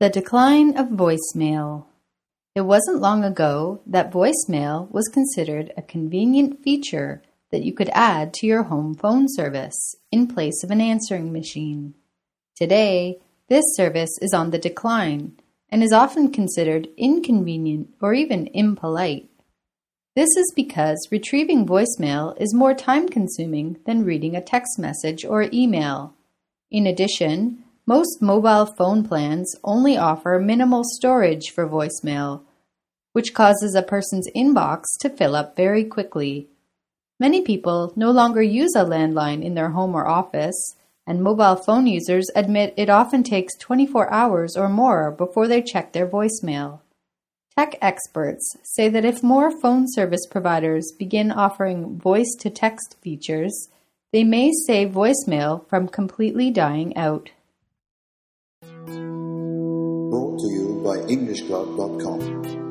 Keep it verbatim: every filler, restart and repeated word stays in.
The decline of voicemail. It wasn't long ago that voicemail was considered a convenient feature that you could add to your home phone service in place of an answering machine. Today, this service is on the decline and is often considered inconvenient or even impolite. This is because retrieving voicemail is more time-consuming than reading a text message or email. In addition, most mobile phone plans only offer minimal storage for voicemail, which causes a person's inbox to fill up very quickly. Many people no longer use a landline in their home or office, and mobile phone users admit it often takes twenty-four hours or more before they check their voicemail. Tech experts say that if more phone service providers begin offering voice-to-text features, they may save voicemail from completely dying out. Brought to you by English Club dot com.